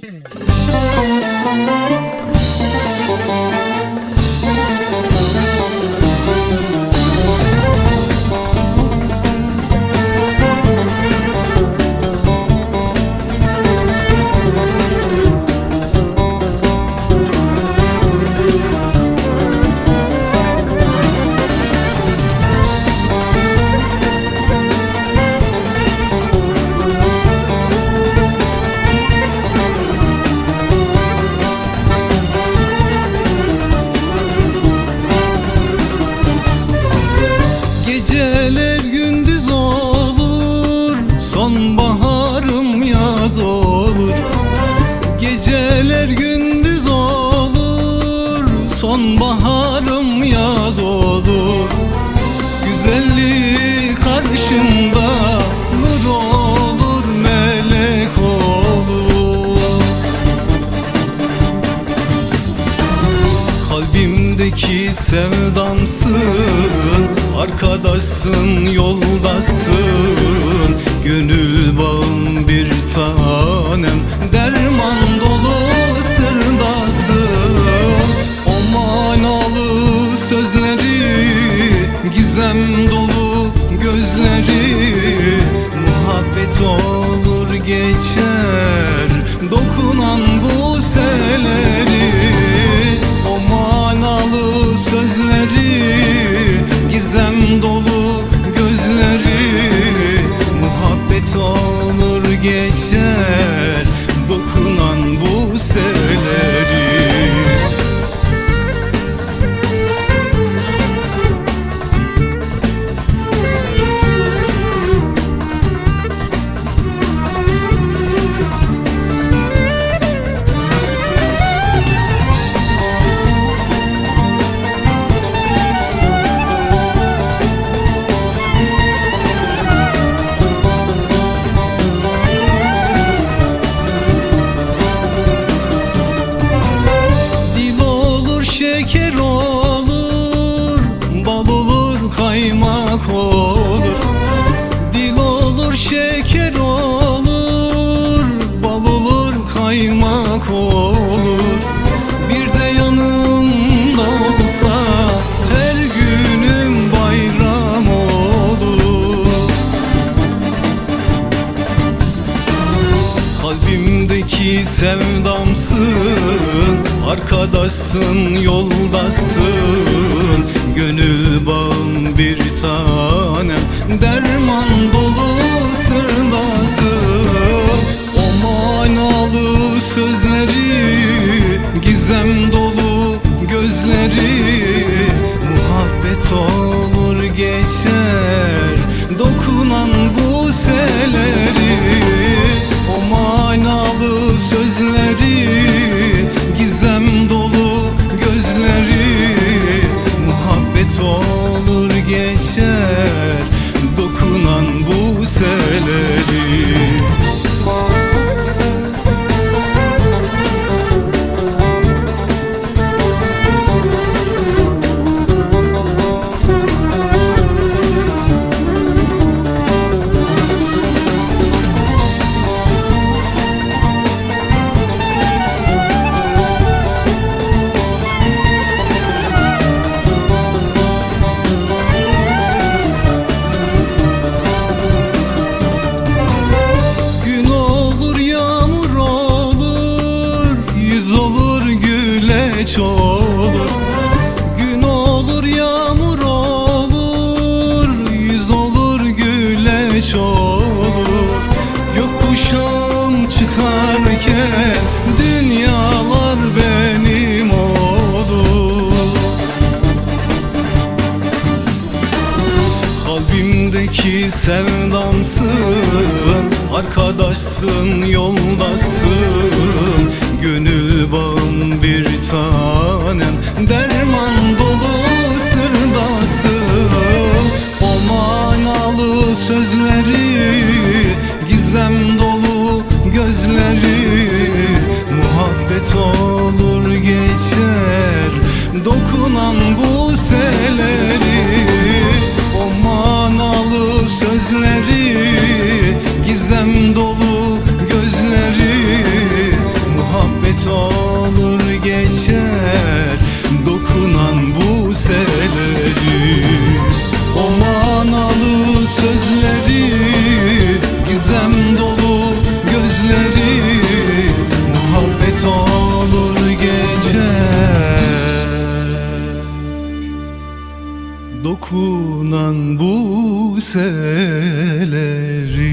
Geceler gündüz olur, sonbaharım yaz olur. Geceler gündüz olur, sonbaharım yaz olur. Güzelliği karşımda nur olur, melek olur. Kalbimdeki sevdamsın, arkadaşsın, yoldasın. Gönül bağım bir tanem, derman dolu sırdasın. O manalı sözleri, gizem dolu gözleri, muhabbet olur geçer dokunan bu seleri. O manalı sözleri, gizem dolu gözleri, muhabbet olur geçer dokunan bu seleri. Şeker olur, bal olur, kaymak olur. Dil olur, şeker olur, bal olur, kaymak olur. Bir de yanımda olsa her günüm bayram olur. Kalbimdeki sevdamsın, arkadaşsın, yoldasın. Gönül bağım bir tanem, derman dolu sırdasın. O manalı sözleri, gizem dolu gözleri, muhabbet olur geçer dokunan bu seleri. O manalı sözleri, gizem dolu gözleri, muhabbet olur geçer dokunan bu seleri. Olur. Gün olur, yağmur olur, yüz olur, güleç olur. Gökkuşağım çıkarken dünyalar benim olur. Kalbimdeki sevdamsın, arkadaşsın, yoldasın. Gönül bağım bir tanem, derman dolu sırdasın. O manalı sözleri, gizem dolu gözleri, muhabbet olur geçer dokunan bu seleri. O manalı sözleri, gizem dolu gözleri, geceleri.